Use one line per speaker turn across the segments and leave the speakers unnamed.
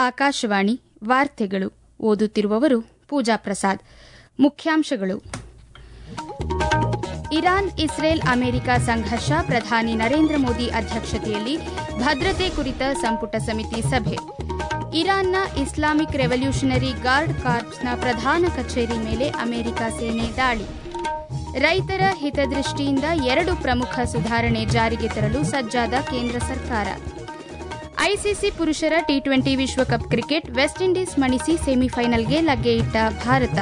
ಆಕಾಶವಾಣಿ ವಾರ್ತೆಗಳು ಓದುತ್ತಿರುವವರು ಪೂಜಾ ಪ್ರಸಾದ್. ಮುಖ್ಯಾಂಶಗಳು: ಇರಾನ್ ಇಸ್ರೇಲ್ ಅಮೆರಿಕ ಸಂಘರ್ಷ, ಪ್ರಧಾನಿ ನರೇಂದ್ರ ಮೋದಿ ಅಧ್ಯಕ್ಷತೆಯಲ್ಲಿ ಭದ್ರತೆ ಕುರಿತ ಸಂಪುಟ ಸಮಿತಿ ಸಭೆ. ಇರಾನ್ನ ಇಸ್ಲಾಮಿಕ್ ರೆವಲ್ಯೂಷನರಿ ಗಾರ್ಡ್ ಕಾರ್ಪ್ಸ್ನ ಪ್ರಧಾನ ಕಚೇರಿ ಮೇಲೆ ಅಮೆರಿಕ ಸೇನೆ ದಾಳಿ. ರೈತರ ಹಿತದೃಷ್ಟಿಯಿಂದ 2 ಪ್ರಮುಖ ಸುಧಾರಣೆ ಜಾರಿಗೆ ತರಲು ಸಜ್ಜಾದ ಕೇಂದ್ರ ಸರ್ಕಾರ. ಐಸಿಸಿ ಪುರುಷರ ಟಿ20 ವಿಶ್ವಕಪ್ ಕ್ರಿಕೆಟ್, ವೆಸ್ಟ್ ಇಂಡೀಸ್ ಮಣಿಸಿ ಸೆಮಿಫೈನಲ್ಗೆ ಲಗ್ಗೆ ಇಟ್ಟ ಭಾರತ.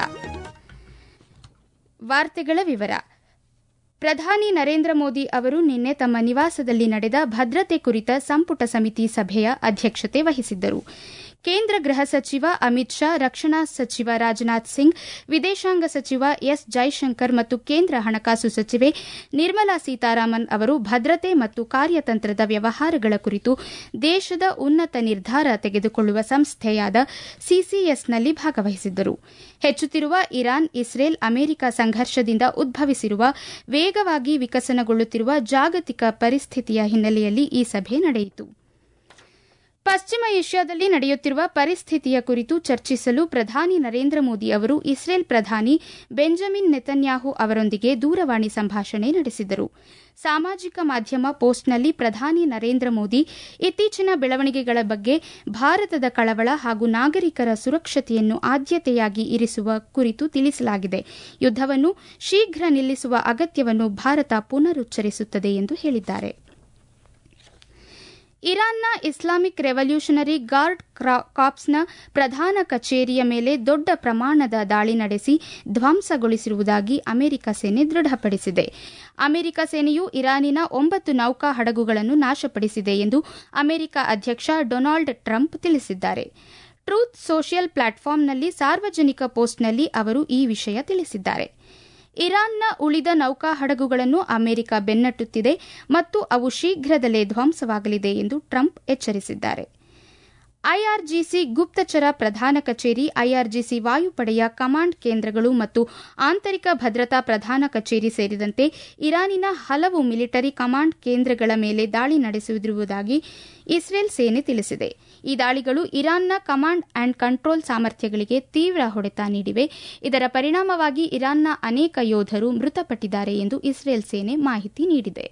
ವಾರ್ತೆಗಳ ವಿವರ. ಪ್ರಧಾನಿ ನರೇಂದ್ರ ಮೋದಿ ಅವರು ನಿನ್ನೆ ತಮ್ಮ ನಿವಾಸದಲ್ಲಿ ನಡೆದ ಭದ್ರತೆ ಕುರಿತ ಸಂಪುಟ ಸಮಿತಿ ಸಭೆಯ ಅಧ್ಯಕ್ಷತೆ ವಹಿಸಿದ್ದರು. ಕೇಂದ್ರ ಗೃಹ ಸಚಿವ ಅಮಿತ್ ಶಾ, ರಕ್ಷಣಾ ಸಚಿವ ರಾಜನಾಥ್ ಸಿಂಗ್, ವಿದೇಶಾಂಗ ಸಚಿವ ಎಸ್ ಜೈಶಂಕರ್ ಮತ್ತು ಕೇಂದ್ರ ಹಣಕಾಸು ಸಚಿವೆ ನಿರ್ಮಲಾ ಸೀತಾರಾಮನ್ ಅವರು ಭದ್ರತೆ ಮತ್ತು ಕಾರ್ಯತಂತ್ರದ ವ್ಯವಹಾರಗಳ ಕುರಿತು ದೇಶದ ಉನ್ನತ ನಿರ್ಧಾರ ತೆಗೆದುಕೊಳ್ಳುವ ಸಂಸ್ಥೆಯಾದ ಸಿಸಿಎಸ್ನಲ್ಲಿ ಭಾಗವಹಿಸಿದ್ದರು. ಹೆಚ್ಚುತ್ತಿರುವ ಇರಾನ್ ಇಸ್ರೇಲ್ ಅಮೆರಿಕ ಸಂಘರ್ಷದಿಂದ ಉದ್ಭವಿಸಿರುವ ವೇಗವಾಗಿ ವಿಕಸನಗೊಳ್ಳುತ್ತಿರುವ ಜಾಗತಿಕ ಪರಿಸ್ಥಿತಿಯ ಹಿನ್ನೆಲೆಯಲ್ಲಿ ಈ ಸಭೆ ನಡೆಯಿತು. ಪಶ್ಚಿಮ ಏಷ್ಯಾದಲ್ಲಿ ನಡೆಯುತ್ತಿರುವ ಪರಿಸ್ಥಿತಿಯ ಕುರಿತು ಚರ್ಚಿಸಲು ಪ್ರಧಾನಿ ನರೇಂದ್ರ ಮೋದಿ ಅವರು ಇಸ್ರೇಲ್ ಪ್ರಧಾನಿ ಬೆಂಜಮಿನ್ ನೆತನ್ಯಾಹು ಅವರೊಂದಿಗೆ ದೂರವಾಣಿ ಸಂಭಾಷಣೆ ನಡೆಸಿದರು. ಸಾಮಾಜಿಕ ಮಾಧ್ಯಮ ಪೋಸ್ಟ್ನಲ್ಲಿ ಪ್ರಧಾನಿ ನರೇಂದ್ರ ಮೋದಿ ಇತ್ತೀಚಿನ ಬೆಳವಣಿಗೆಗಳ ಬಗ್ಗೆ ಭಾರತದ ಕಳವಳ ಹಾಗೂ ನಾಗರಿಕರ ಸುರಕ್ಷತೆಯನ್ನು ಆದ್ಯತೆಯಾಗಿ ಇರಿಸುವ ಕುರಿತು ತಿಳಿಸಲಾಗಿದೆ. ಯುದ್ದವನ್ನು ಶೀಘ್ರ ನಿಲ್ಲಿಸುವ ಅಗತ್ಯವನ್ನು ಭಾರತ ಪುನರುಚ್ಚರಿಸುತ್ತದೆ ಎಂದು ಹೇಳಿದ್ದಾರೆ. ಇರಾನ್ನ ಇಸ್ಲಾಮಿಕ್ ರೆವಲ್ಯೂಷನರಿ ಗಾರ್ಡ್ ಕಾರ್ಪ್ಸ್ನ ಪ್ರಧಾನ ಕಚೇರಿಯ ಮೇಲೆ ದೊಡ್ಡ ಪ್ರಮಾಣದ ದಾಳಿ ನಡೆಸಿ ಧ್ವಂಸಗೊಳಿಸಿರುವುದಾಗಿ ಅಮೆರಿಕ ಸೇನೆ ದೃಢಪಡಿಸಿದೆ. ಅಮೆರಿಕ ಸೇನೆಯು ಇರಾನಿನ 9 ನೌಕಾ ಹಡಗುಗಳನ್ನು ನಾಶಪಡಿಸಿದೆ ಎಂದು ಅಮೆರಿಕ ಅಧ್ಯಕ್ಷ ಡೊನಾಲ್ಡ್ ಟ್ರಂಪ್ ತಿಳಿಸಿದ್ದಾರೆ. ಟ್ರೂತ್ ಸೋಷಿಯಲ್ ಪ್ಲಾಟ್ಫಾರ್ಮ್ನಲ್ಲಿ ಸಾರ್ವಜನಿಕ ಪೋಸ್ಟ್ನಲ್ಲಿ ಅವರು ಈ ವಿಷಯ ತಿಳಿಸಿದ್ದಾರೆ. ಇರಾನ್ನ ಉಳಿದ ನೌಕಾ ಹಡಗುಗಳನ್ನು ಅಮೆರಿಕ ಬೆನ್ನಟ್ಟುತ್ತಿದೆ ಮತ್ತು ಅವು ಶೀಘ್ರದಲ್ಲೇ ಧ್ವಂಸವಾಗಲಿದೆ ಎಂದು ಟ್ರಂಪ್ ಎಚ್ಚರಿಸಿದ್ದಾರೆ. ಐಆರ್ಜಿಸಿ ಗುಪ್ತಚರ ಪ್ರಧಾನ ಕಚೇರಿ, ಐಆರ್ಜಿಸಿ ವಾಯುಪಡೆಯ ಕಮಾಂಡ್ ಕೇಂದ್ರಗಳು ಮತ್ತು ಆಂತರಿಕ ಭದ್ರತಾ ಪ್ರಧಾನ ಕಚೇರಿ ಸೇರಿದಂತೆ ಇರಾನಿನ ಹಲವು ಮಿಲಿಟರಿ ಕಮಾಂಡ್ ಕೇಂದ್ರಗಳ ಮೇಲೆ ದಾಳಿ ನಡೆಸಿರುವುದಾಗಿ ಇಸ್ರೇಲ್ ಸೇನೆ ತಿಳಿಸಿದೆ. ಈ ದಾಳಿಗಳು ಇರಾನ್ನ ಕಮಾಂಡ್ ಅಂಡ್ ಕಂಟ್ರೋಲ್ ಸಾಮರ್ಥ್ಯಗಳಿಗೆ ತೀವ್ರ ಹೊಡೆತ ನೀಡಿವೆ. ಇದರ ಪರಿಣಾಮವಾಗಿ ಇರಾನ್ನ ಅನೇಕ ಯೋಧರು ಮೃತಪಟ್ಟಿದ್ದಾರೆ ಎಂದು ಇಸ್ರೇಲ್ ಸೇನೆ ಮಾಹಿತಿ ನೀಡಿದೆ.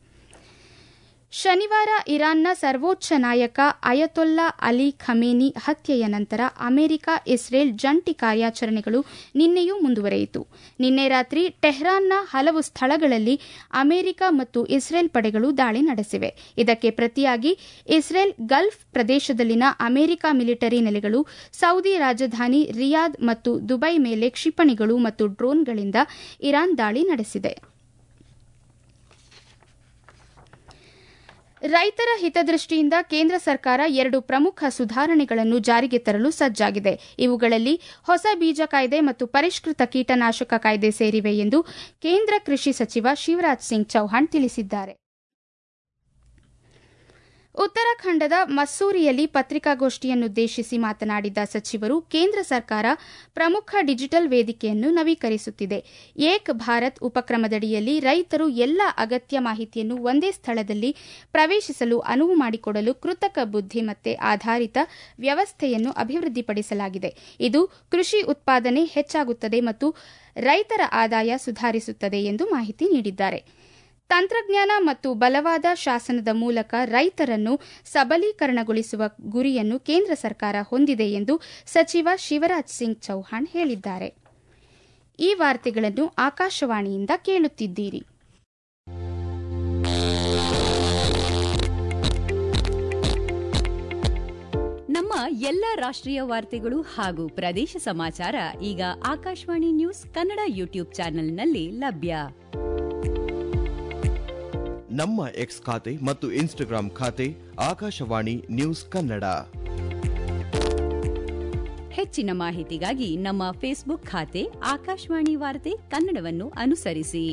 ಶನಿವಾರ ಇರಾನ್ನ ಸರ್ವೋಚ್ಚ ನಾಯಕ ಅಯತೊಲ್ಲಾ ಅಲಿ ಖಮೇನಿ ಹತ್ಯೆಯ ನಂತರ ಅಮೆರಿಕ ಇಸ್ರೇಲ್ ಜಂಟಿ ಕಾರ್ಯಾಚರಣೆಗಳು ನಿನ್ನೆಯೂ ಮುಂದುವರೆಯಿತು. ನಿನ್ನೆ ರಾತ್ರಿ ಟೆಹ್ರಾನ್ನ ಹಲವು ಸ್ಥಳಗಳಲ್ಲಿ ಅಮೆರಿಕ ಮತ್ತು ಇಸ್ರೇಲ್ ಪಡೆಗಳು ದಾಳಿ ನಡೆಸಿವೆ. ಇದಕ್ಕೆ ಪ್ರತಿಯಾಗಿ ಇಸ್ರೇಲ್ ಗಲ್ಫ್ ಪ್ರದೇಶದಲ್ಲಿನ ಅಮೆರಿಕ ಮಿಲಿಟರಿ ನೆಲೆಗಳು, ಸೌದಿ ರಾಜಧಾನಿ ರಿಯಾದ್ ಮತ್ತು ದುಬೈ ಮೇಲೆ ಕ್ಷಿಪಣಿಗಳು ಮತ್ತು ಡ್ರೋನ್ಗಳಿಂದ ಇರಾನ್ ದಾಳಿ ನಡೆಸಿದೆ. ರೈತರ ಹಿತದೃಷ್ಟಿಯಿಂದ ಕೇಂದ್ರ ಸರ್ಕಾರ 2 ಪ್ರಮುಖ ಸುಧಾರಣೆಗಳನ್ನು ಜಾರಿಗೆ ತರಲು ಸಜ್ಜಾಗಿದೆ. ಇವುಗಳಲ್ಲಿ ಹೊಸ ಬೀಜ ಕಾಯ್ದೆ ಮತ್ತು ಪರಿಷ್ಕೃತ ಕೀಟನಾಶಕ ಕಾಯ್ದೆ ಸೇರಿವೆ ಎಂದು ಕೇಂದ್ರ ಕೃಷಿ ಸಚಿವ ಶಿವರಾಜ್ ಸಿಂಗ್ ಚೌಹಾಣ್ ತಿಳಿಸಿದ್ದಾರೆ. ಉತ್ತರಾಖಂಡದ ಮಸ್ಸೂರಿಯಲ್ಲಿ ಪತ್ರಿಕಾಗೋಷ್ಠಿಯನ್ನುದ್ದೇಶಿಸಿ ಮಾತನಾಡಿದ ಸಚಿವರು, ಕೇಂದ್ರ ಸರ್ಕಾರ ಪ್ರಮುಖ ಡಿಜಿಟಲ್ ವೇದಿಕೆಯನ್ನು ನವೀಕರಿಸುತ್ತಿದೆ. ಏಕ್ ಭಾರತ್ ಉಪಕ್ರಮದಡಿಯಲ್ಲಿ ರೈತರು ಎಲ್ಲ ಅಗತ್ಯ ಮಾಹಿತಿಯನ್ನು ಒಂದೇ ಸ್ಥಳದಲ್ಲಿ ಪ್ರವೇಶಿಸಲು ಅನುವು ಮಾಡಿಕೊಡಲು ಕೃತಕ ಬುದ್ಧಿಮತ್ತೆ ಆಧಾರಿತ ವ್ಯವಸ್ಥೆಯನ್ನು ಅಭಿವೃದ್ಧಿಪಡಿಸಲಾಗಿದೆ. ಇದು ಕೃಷಿ ಉತ್ಪಾದನೆ ಹೆಚ್ಚಾಗುತ್ತದೆ ಮತ್ತು ರೈತರ ಆದಾಯ ಸುಧಾರಿಸುತ್ತದೆ ಎಂದು ಮಾಹಿತಿ ನೀಡಿದ್ದಾರೆ. ತಂತ್ರಜ್ಞಾನ ಮತ್ತು ಬಲವಾದ ಶಾಸನದ ಮೂಲಕ ರೈತರನ್ನು ಸಬಲೀಕರಣಗೊಳಿಸುವ ಗುರಿಯನ್ನು ಕೇಂದ್ರ ಸರ್ಕಾರ ಹೊಂದಿದೆ ಎಂದು ಸಚಿವ ಶಿವರಾಜ್ ಸಿಂಗ್ ಚೌಹಾಣ್ ಹೇಳಿದ್ದಾರೆ. ಈ ವಾರ್ತೆಗಳನ್ನು ಆಕಾಶವಾಣಿಯಿಂದ ಕೇಳುತ್ತಿದ್ದೀರಿ.
ನಮ್ಮ ಎಲ್ಲ ರಾಷ್ಟ್ರೀಯ ವಾರ್ತೆಗಳು ಹಾಗೂ ಪ್ರದೇಶ ಸಮಾಚಾರ ಈಗ ಆಕಾಶವಾಣಿ ನ್ಯೂಸ್ ಕನ್ನಡ ಯೂಟ್ಯೂಬ್ ಚಾನೆಲ್ನಲ್ಲಿ ಲಭ್ಯ.
ನಮ್ಮ ಎಕ್ಸ್ ಖಾತೆ ಮತ್ತು ಇನ್ಸ್ಟಾಗ್ರಾಂ ಖಾತೆ ಆಕಾಶವಾಣಿ ನ್ಯೂಸ್ ಕನ್ನಡ.
ಹೆಚ್ಚಿನ ಮಾಹಿತಿಗಾಗಿ ನಮ್ಮ ಫೇಸ್ಬುಕ್ ಖಾತೆ ಆಕಾಶವಾಣಿ ವಾರ್ತೆ ಕನ್ನಡವನ್ನು ಅನುಸರಿಸಿ.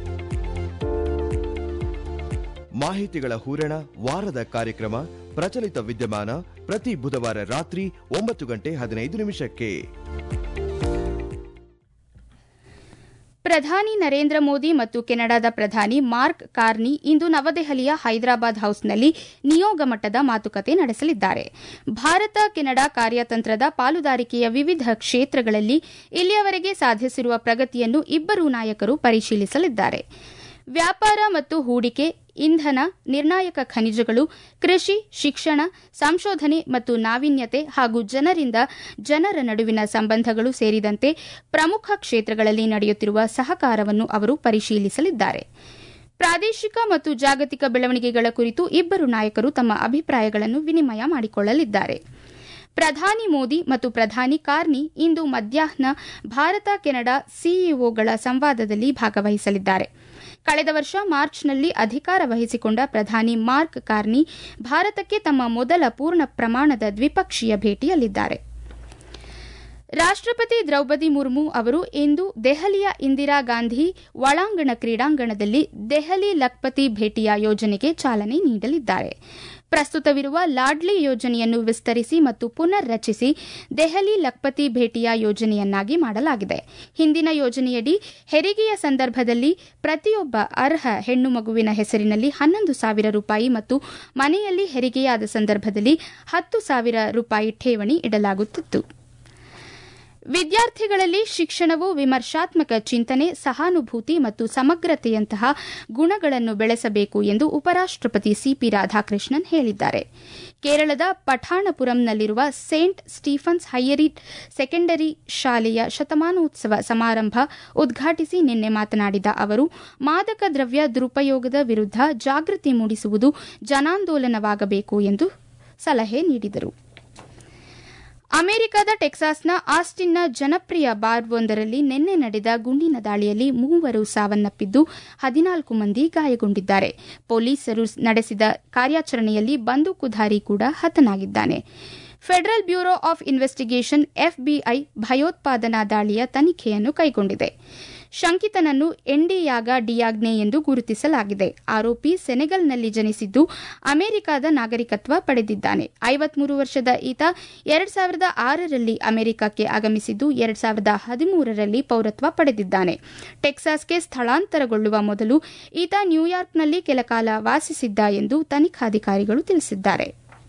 ಮಾಹಿತಿಗಳ ಹೂರಣ, ವಾರದ ಕಾರ್ಯಕ್ರಮ, ಪ್ರಚಲಿತ ವಿದ್ಯಮಾನ ಪ್ರತಿ ಬುಧವಾರ ರಾತ್ರಿ 9:15
ಪ್ರಧಾನಿ ನರೇಂದ್ರ ಮೋದಿ ಮತ್ತು ಕೆನಡಾದ ಪ್ರಧಾನಿ ಮಾರ್ಕ್ ಕಾರ್ನಿ ಇಂದು ನವದೆಹಲಿಯ ಹೈದರಾಬಾದ್ ಹೌಸ್ನಲ್ಲಿ ನಿಯೋಗ ಮಟ್ಟದ ಮಾತುಕತೆ ನಡೆಸಲಿದ್ದಾರೆ. ಭಾರತ ಕೆನಡಾ ಕಾರ್ಯತಂತ್ರದ ಪಾಲುದಾರಿಕೆಯ ವಿವಿಧ ಕ್ಷೇತ್ರಗಳಲ್ಲಿ ಇಲ್ಲಿಯವರೆಗೆ ಸಾಧಿಸಿರುವ ಪ್ರಗತಿಯನ್ನು ಇಬ್ಬರೂ ನಾಯಕರು ಪರಿಶೀಲಿಸಲಿದ್ದಾರೆ. ವ್ಯಾಪಾರ ಮತ್ತು ಹೂಡಿಕೆ, ಇಂಧನ, ನಿರ್ಣಾಯಕ ಖನಿಜಗಳು, ಕೃಷಿ, ಶಿಕ್ಷಣ, ಸಂಶೋಧನೆ ಮತ್ತು ನಾವೀನ್ಯತೆ ಹಾಗೂ ಜನರಿಂದ ಜನರ ನಡುವಿನ ಸಂಬಂಧಗಳು ಸೇರಿದಂತೆ ಪ್ರಮುಖ ಕ್ಷೇತ್ರಗಳಲ್ಲಿ ನಡೆಯುತ್ತಿರುವ ಸಹಕಾರವನ್ನು ಅವರು ಪರಿಶೀಲಿಸಲಿದ್ದಾರೆ. ಪ್ರಾದೇಶಿಕ ಮತ್ತು ಜಾಗತಿಕ ಬೆಳವಣಿಗೆಗಳ ಕುರಿತು ಇಬ್ಬರು ನಾಯಕರು ತಮ್ಮ ಅಭಿಪ್ರಾಯಗಳನ್ನು ವಿನಿಮಯ ಮಾಡಿಕೊಳ್ಳಲಿದ್ದಾರೆ. ಪ್ರಧಾನಿ ಮೋದಿ ಮತ್ತು ಪ್ರಧಾನಿ ಕಾರ್ನಿ ಇಂದು ಮಧ್ಯಾಹ್ನ ಭಾರತ ಕೆನಡಾ ಸಿಇಒಗಳ ಸಂವಾದದಲ್ಲಿ ಭಾಗವಹಿಸಲಿದ್ದಾರೆ. ಕಳೆದ ವರ್ಷ ಮಾರ್ಚ್ನಲ್ಲಿ ಅಧಿಕಾರ ವಹಿಸಿಕೊಂಡ ಪ್ರಧಾನಿ ಮಾರ್ಕ್ ಕಾರ್ನಿ ಭಾರತಕ್ಕೆ ತಮ್ಮ ಮೊದಲ ಪೂರ್ಣ ಪ್ರಮಾಣದ ದ್ವಿಪಕ್ಷೀಯ ಭೇಟಿಯಲ್ಲಿದ್ದಾರೆ. ರಾಷ್ಟ್ರಪತಿ ದ್ರೌಪದಿ ಮುರ್ಮು ಅವರು ಇಂದು ದೆಹಲಿಯ ಇಂದಿರಾ ಗಾಂಧಿ ಒಳಾಂಗಣ ಕ್ರೀಡಾಂಗಣದಲ್ಲಿ ದೆಹಲಿ ಲಖ್ಪತಿ ಭೇಟಿಯ ಯೋಜನೆಗೆ ಚಾಲನೆ ನೀಡಲಿದ್ದಾರೆ. ಪ್ರಸ್ತುತವಿರುವ ಲಾಡ್ಲಿ ಯೋಜನೆಯನ್ನು ವಿಸ್ತರಿಸಿ ಮತ್ತು ಪುನರ್ ರಚಿಸಿ ದೆಹಲಿ ಲಖ್ಪತಿ ಭೇಟಿಯ ಯೋಜನೆಯನ್ನಾಗಿ ಮಾಡಲಾಗಿದೆ. ಹಿಂದಿನ ಯೋಜನೆಯಡಿ ಹೆರಿಗೆಯ ಸಂದರ್ಭದಲ್ಲಿ ಪ್ರತಿಯೊಬ್ಬ ಅರ್ಹ ಹೆಣ್ಣು ಮಗುವಿನ ಹೆಸರಿನಲ್ಲಿ 11,000 ರೂಪಾಯಿ ಮತ್ತು ಮನೆಯಲ್ಲಿ ಹೆರಿಗೆಯಾದ ಸಂದರ್ಭದಲ್ಲಿ 10,000 ರೂಪಾಯಿ ಠೇವಣಿ ಇಡಲಾಗುತ್ತಿತ್ತು. ವಿದ್ಯಾರ್ಥಿಗಳಲ್ಲಿ ಶಿಕ್ಷಣವು ವಿಮರ್ಶಾತ್ಮಕ ಚಿಂತನೆ, ಸಹಾನುಭೂತಿ ಮತ್ತು ಸಮಗ್ರತೆಯಂತಹ ಗುಣಗಳನ್ನು ಬೆಳೆಸಬೇಕು ಎಂದು ಉಪರಾಷ್ಟಪತಿ ಸಿಪಿ ರಾಧಾಕೃಷ್ಣನ್ ಹೇಳಿದ್ದಾರೆ. ಕೇರಳದ ಪಠಾಣಪುರಂನಲ್ಲಿರುವ ಸೇಂಟ್ ಸ್ಟೀಫನ್ಸ್ ಹೈಯರ್ ಸೆಕೆಂಡರಿ ಶಾಲೆಯ ಶತಮಾನೋತ್ಸವ ಸಮಾರಂಭ ಉದ್ಘಾಟಿಸಿ ನಿನ್ನೆ ಮಾತನಾಡಿದ ಅವರು, ಮಾದಕ ದ್ರವ್ಯ ದುರುಪಯೋಗದ ವಿರುದ್ಧ ಜಾಗೃತಿ ಮೂಡಿಸುವುದು ಜನಾಂದೋಲನವಾಗಬೇಕು ಎಂದು ಸಲಹೆ ನೀಡಿದರು. ಅಮೆರಿಕದ ಟೆಕ್ಸಾಸ್ನ ಆಸ್ಟಿನ್ನ ಜನಪ್ರಿಯ ಬಾರ್ವೊಂದರಲ್ಲಿ ನಿನ್ನೆ ನಡೆದ ಗುಂಡಿನ ದಾಳಿಯಲ್ಲಿ 3 ಸಾವನ್ನಪ್ಪಿದ್ದು 14 ಮಂದಿ ಗಾಯಗೊಂಡಿದ್ದಾರೆ. ಪೊಲೀಸರು ನಡೆಸಿದ ಕಾರ್ಯಾಚರಣೆಯಲ್ಲಿ ಬಂದೂಕುಧಾರಿ ಕೂಡ ಹತನಾಗಿದ್ದಾನೆ. Federal Bureau of Investigation FBI ಭಯೋತ್ಪಾದನಾ ದಾಳಿಯ ತನಿಖೆಯನ್ನು ಕೈಗೊಂಡಿದೆ. ಶಂಕಿತನನ್ನು ಎಂಡಿಯಾಗ ಡಿಯಾಗ್ನೆ ಎಂದು ಗುರುತಿಸಲಾಗಿದೆ. ಆರೋಪಿ ಸೆನೆಗಲ್ನಲ್ಲಿ ಜನಿಸಿದ್ದು ಅಮೆರಿಕದ ನಾಗರಿಕತ್ವ ಪಡೆದಿದ್ದಾನೆ. 53 ವರ್ಷದ ಈತ 2006ರಲ್ಲಿ ಅಮೆರಿಕಕ್ಕೆ ಆಗಮಿಸಿದ್ದು 2013ರಲ್ಲಿ ಪೌರತ್ವ ಪಡೆದಿದ್ದಾನೆ. ಟೆಕ್ಸಾಸ್ಗೆ ಸ್ಥಳಾಂತರಗೊಳ್ಳುವ ಮೊದಲು ಈತ ನ್ಯೂಯಾರ್ಕ್ನಲ್ಲಿ ಕೆಲಕಾಲ ವಾಸಿಸಿದ್ದ ಎಂದು ತನಿಖಾಧಿಕಾರಿಗಳು ತಿಳಿಸಿದ್ದಾರೆ.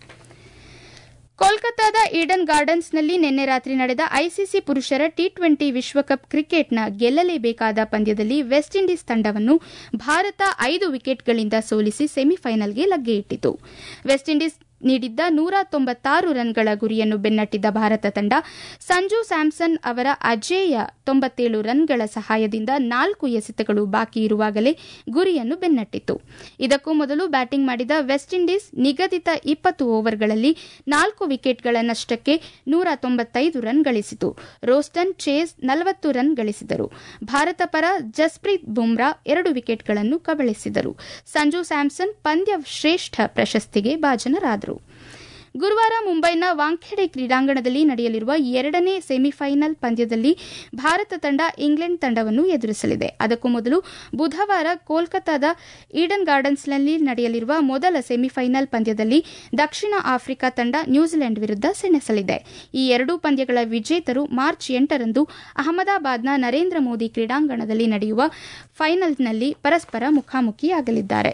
ಕೋಲ್ಕತ್ತಾದ ಈಡನ್ ಗಾರ್ಡನ್ಸ್ನಲ್ಲಿ ನಿನ್ನೆ ರಾತ್ರಿ ನಡೆದ ಐಸಿಸಿ ಪುರುಷರ ಟಿ20 ವಿಶ್ವಕಪ್ ಕ್ರಿಕೆಟ್ನ ಗೆಲ್ಲಲೇಬೇಕಾದ ಪಂದ್ಯದಲ್ಲಿ ವೆಸ್ಟ್ ಇಂಡೀಸ್ ತಂಡವನ್ನು ಭಾರತ 5 ವಿಕೆಟ್ಗಳಿಂದ ಸೋಲಿಸಿ ಸೆಮಿಫೈನಲ್ಗೆ ಲಗ್ಗೆಯಿಟ್ಟಿತು. ವೆಸ್ಟ್ ಇಂಡೀಸ್ ನೀಡಿದ್ದ 196 ರನ್ಗಳ ಗುರಿಯನ್ನು ಬೆನ್ನಟ್ಟಿದ್ದ ಭಾರತ ತಂಡ ಸಂಜು ಸ್ಯಾಮ್ಸನ್ ಅವರ ಅಜೇಯ 97 ರನ್ಗಳ ಸಹಾಯದಿಂದ 4 ಎಸೆತಗಳು ಬಾಕಿ ಇರುವಾಗಲೇ ಗುರಿಯನ್ನು ಬೆನ್ನಟ್ಟಿತ್ತು. ಇದಕ್ಕೂ ಮೊದಲು ಬ್ಯಾಟಿಂಗ್ ಮಾಡಿದ ವೆಸ್ಟ್ ಇಂಡೀಸ್ ನಿಗದಿತ 20 ಓವರ್ಗಳಲ್ಲಿ 4 ವಿಕೆಟ್ಗಳ ನಷ್ಟಕ್ಕೆ 195 ರನ್ ಗಳಿಸಿತು. ರೋಸ್ಟನ್ ಚೇಸ್ 40 ರನ್ ಗಳಿಸಿದರು. ಭಾರತ ಪರ ಜಸ್ಪ್ರೀತ್ ಬುಮ್ರಾ 2 ವಿಕೆಟ್ಗಳನ್ನು ಕಬಳಿಸಿದರು. ಸಂಜು ಸ್ಯಾಮ್ಸನ್ ಪಂದ್ಯ ಶ್ರೇಷ್ಠ ಪ್ರಶಸ್ತಿಗೆ ಭಾಜನರಾದರು. ಗುರುವಾರ ಮುಂಬೈನ ವಾಂಖೆಡೆ ಕ್ರೀಡಾಂಗಣದಲ್ಲಿ ನಡೆಯಲಿರುವ 2ನೇ ಸೆಮಿಫೈನಲ್ ಪಂದ್ಯದಲ್ಲಿ ಭಾರತ ತಂಡ ಇಂಗ್ಲೆಂಡ್ ತಂಡವನ್ನು ಎದುರಿಸಲಿದೆ. ಅದಕ್ಕೂ ಮೊದಲು ಬುಧವಾರ ಕೋಲ್ಕತ್ತಾದ ಈಡನ್ ಗಾರ್ಡನ್ಸ್ನಲ್ಲಿ ನಡೆಯಲಿರುವ ಮೊದಲ ಸೆಮಿಫೈನಲ್ ಪಂದ್ಯದಲ್ಲಿ ದಕ್ಷಿಣ ಆಫ್ರಿಕಾ ತಂಡ ನ್ಯೂಜಿಲೆಂಡ್ ವಿರುದ್ಧ ಸೆಣಸಲಿದೆ. ಈ 2 ಪಂದ್ಯಗಳ ವಿಜೇತರು ಮಾರ್ಚ್ 8ರಂದು ಅಹಮದಾಬಾದ್ನ ನರೇಂದ್ರ ಮೋದಿ ಕ್ರೀಡಾಂಗಣದಲ್ಲಿ ನಡೆಯುವ ಫೈನಲ್ನಲ್ಲಿ ಪರಸ್ಪರ ಮುಖಾಮುಖಿಯಾಗಲಿದ್ದಾರೆ.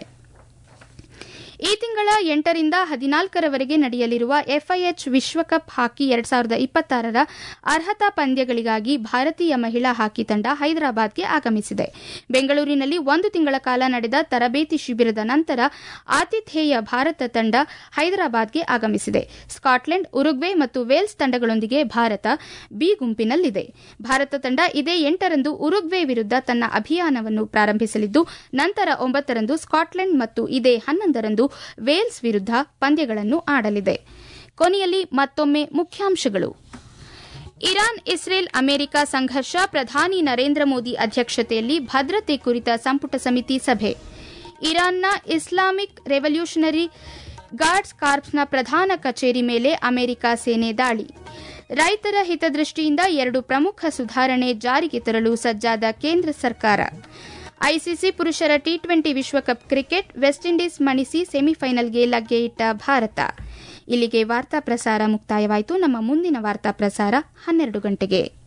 ಈ ತಿಂಗಳ 8ರಿಂದ 14ರವರೆಗೆ ನಡೆಯಲಿರುವ ಎಫ್ಐಎಚ್ ವಿಶ್ವಕಪ್ ಹಾಕಿ 2026ರ ಅರ್ಹತಾ ಪಂದ್ಯಗಳಿಗಾಗಿ ಭಾರತೀಯ ಮಹಿಳಾ ಹಾಕಿ ತಂಡ ಹೈದರಾಬಾದ್ಗೆ ಆಗಮಿಸಿದೆ. ಬೆಂಗಳೂರಿನಲ್ಲಿ 1 ತಿಂಗಳ ಕಾಲ ನಡೆದ ತರಬೇತಿ ಶಿಬಿರದ ನಂತರ ಆತಿಥೇಯ ಭಾರತ ತಂಡ ಹೈದರಾಬಾದ್ಗೆ ಆಗಮಿಸಿದೆ. ಸ್ಕಾಟ್ಲೆಂಡ್, ಉರುಗ್ವೆ ಮತ್ತು ವೇಲ್ಸ್ ತಂಡಗಳೊಂದಿಗೆ ಭಾರತ ಬಿ ಗುಂಪಿನಲ್ಲಿದೆ. ಭಾರತ ತಂಡ ಇದೇ 8ರಂದು ಉರುಗ್ವೆ ವಿರುದ್ಧ ತನ್ನ ಅಭಿಯಾನವನ್ನು ಪ್ರಾರಂಭಿಸಲಿದ್ದು, ನಂತರ 9ರಂದು ಸ್ಕಾಟ್ಲೆಂಡ್ ಮತ್ತು ಇದೇ 11ರಂದು ವೇಲ್ಸ್ ವಿರುದ್ಧ ಪಂದ್ಯಗಳನ್ನು ಆಡಲಿದೆ. ಕೊನೆಯಲ್ಲಿ ಮತ್ತೊಮ್ಮೆ ಮುಖ್ಯಾಂಶಗಳು. ಇರಾನ್ ಇಸ್ರೇಲ್ ಅಮೆರಿಕ ಸಂಘರ್ಷ, ಪ್ರಧಾನಿ ನರೇಂದ್ರ ಮೋದಿ ಅಧ್ಯಕ್ಷತೆಯಲ್ಲಿ ಭದ್ರತೆ ಕುರಿತ ಸಂಪುಟ ಸಮಿತಿ ಸಭೆ. ಇರಾನ್ನ ಇಸ್ಲಾಮಿಕ್ ರೆವಲ್ಯೂಷನರಿ ಗಾರ್ಡ್ಸ್ ಕಾರ್ಪ್ಸ್ನ ಪ್ರಧಾನ ಕಚೇರಿ ಮೇಲೆ ಅಮೆರಿಕ ಸೇನೆ ದಾಳಿ. ರೈತರ ಹಿತದೃಷ್ಟಿಯಿಂದ 2 ಪ್ರಮುಖ ಸುಧಾರಣೆ ಜಾರಿಗೆ ತರಲು ಸಜ್ಜಾದ ಕೇಂದ್ರ ಸರ್ಕಾರ. ಐಸಿಸಿ ಪುರುಷರ ಟಿ20 ವಿಶ್ವಕಪ್ ಕ್ರಿಕೆಟ್, ವೆಸ್ಟ್ ಇಂಡೀಸ್ ಮಣಿಸಿ ಸೆಮಿಫೈನಲ್ಗೆ ಲಗ್ಗೆಯಿಟ್ಟ ಭಾರತ. ಇಲ್ಲಿಗೆ ವಾರ್ತಾ ಪ್ರಸಾರ ಮುಕ್ತಾಯವಾಯಿತು. ನಮ್ಮ ಮುಂದಿನ ವಾರ್ತಾ ಪ್ರಸಾರ 12 ಗಂಟೆಗೆ.